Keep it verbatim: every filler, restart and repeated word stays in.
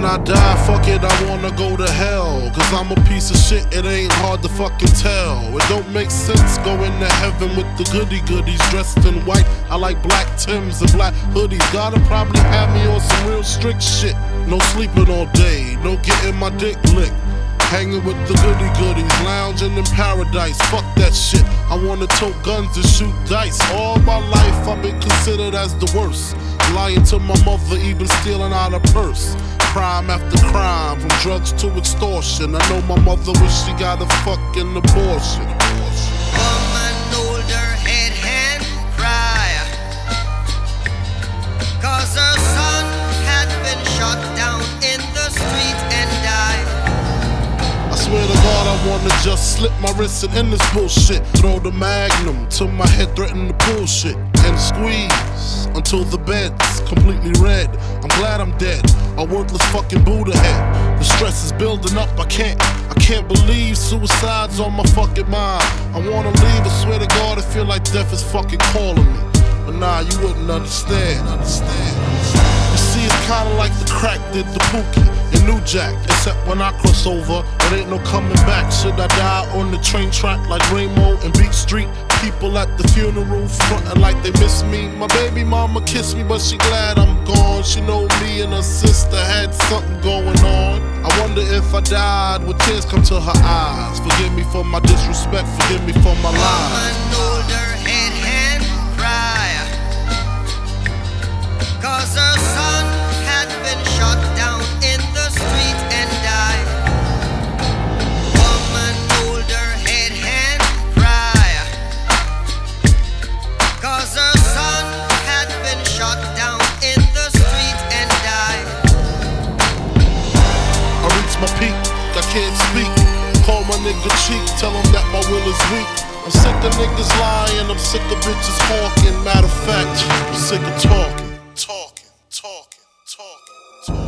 I die, fuck it, I wanna go to hell. Cause I'm a piece of shit, it ain't hard to fucking tell. It don't make sense going to heaven with the goody goodies dressed in white. I like black Timbs and black hoodies. Gotta probably have me on some real strict shit. No sleeping all day, no getting my dick licked. Hanging with the goody goodies, lounging in paradise. Fuck that shit, I wanna tote guns and shoot dice. All my life I've been considered as the worst. Lying to my mother, even stealing out her purse. Crime after crime, from drugs to extortion. I know my mother wish she got a fucking abortion. Woman hold her head and cry, cause her son had been shot down in the street and died. I swear to God, I wanna just slip my wrist and end this bullshit. Throw the magnum till my head threaten to pull shit. And squeeze until the bed's completely red. I'm glad I'm dead, a worthless fucking Buddha head. The stress is building up, I can't, I can't believe suicide's on my fucking mind. I wanna leave, I swear to God, I feel like death is fucking calling me. But nah, you wouldn't understand, understand. You see, it's kinda like the crack did the Pookie and New Jack. Except when I cross over, it ain't no coming back. Should I die on the train track like Rainbow and Beach Street? People at the funeral frontin' like they miss me. My baby mama kissed me, but she glad I'm gone. She know me and her sister had something going on. I wonder if I died, would tears come to her eyes? Forgive me for my disrespect, forgive me for my lies. Woman hold her head and cry, cause her son had been shot down in the street and died. Woman hold her head and cry, cause her son had been shot down in the street and died. I reach my peak, I can't speak. Call my nigga cheek, tell him that my will is weak. I'm sick of niggas lying, I'm sick of bitches hawking. Matter of fact, I'm sick of talking, talking, talking, talking, talking.